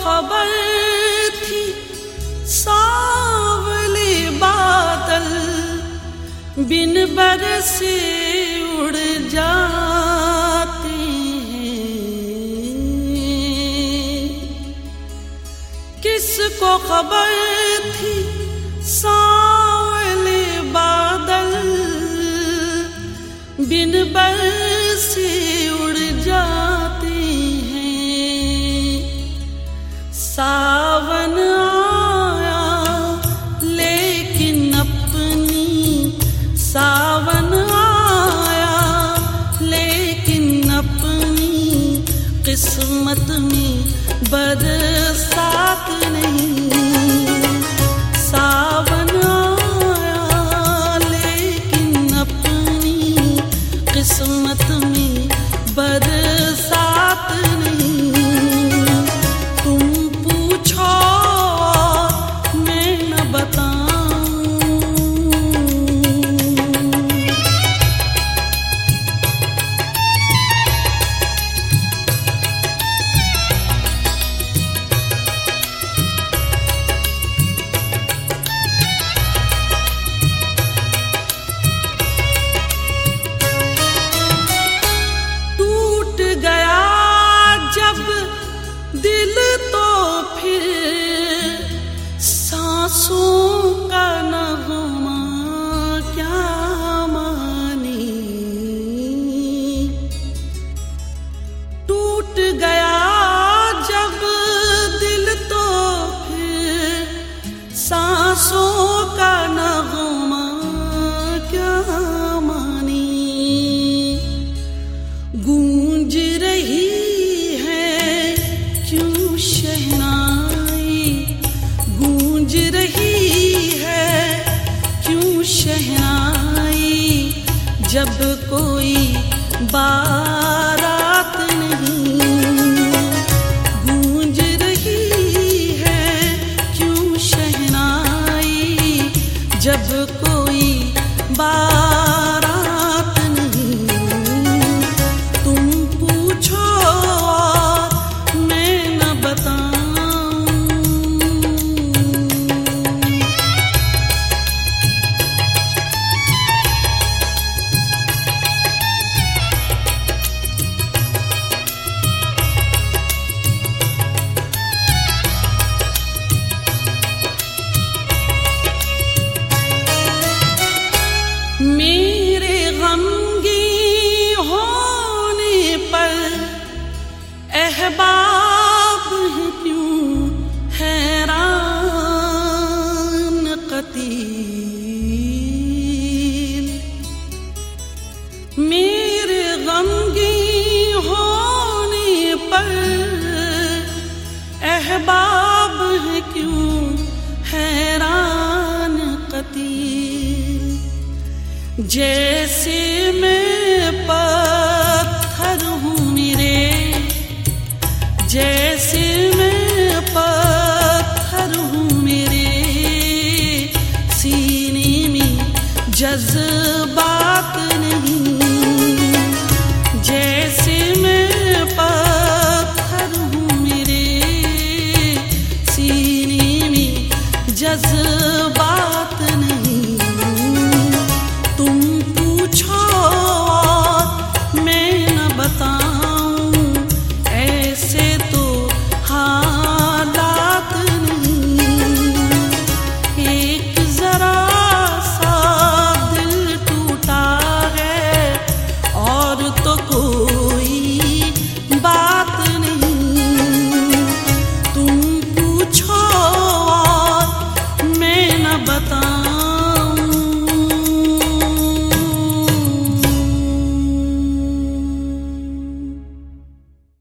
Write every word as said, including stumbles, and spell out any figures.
खबर थी सावले बादल बिन बरसे उड़ जाते हैं। किसको खबर थी सावले बादल बिन बरसे उड़ जाते हैं। सावन आया लेकिन अपनी सावन आया लेकिन अपनी किस्मत में बरसात नहीं। सावन आया लेकिन अपनी किस्मत में बरसात नहीं। तुम पूछो मैं न बताऊं। दिल तो फिर सांसों का नगमा क्या माने। टूट गया जब दिल तो फिर सांसों का नगमा क्या माने। गूंज रही शहनाई गूंज रही है क्यों शहनाई जब कोई बारात नहीं। गूंज रही है क्यों शहनाई जब कोई बारात नहीं। तुम पूछो मेरे गमगी होने पर अहबाब हैं क्यों हैरान कतील। मेरे गमगी होने पर अहबाब हैं क्यों हैरान कतील। जैसे